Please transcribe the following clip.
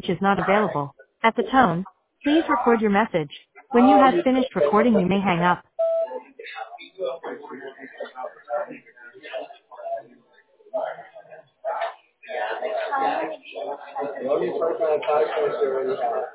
is not available. At the tone, please record your message. When you have finished recording, you may hang up. The only person I talk to is when you have.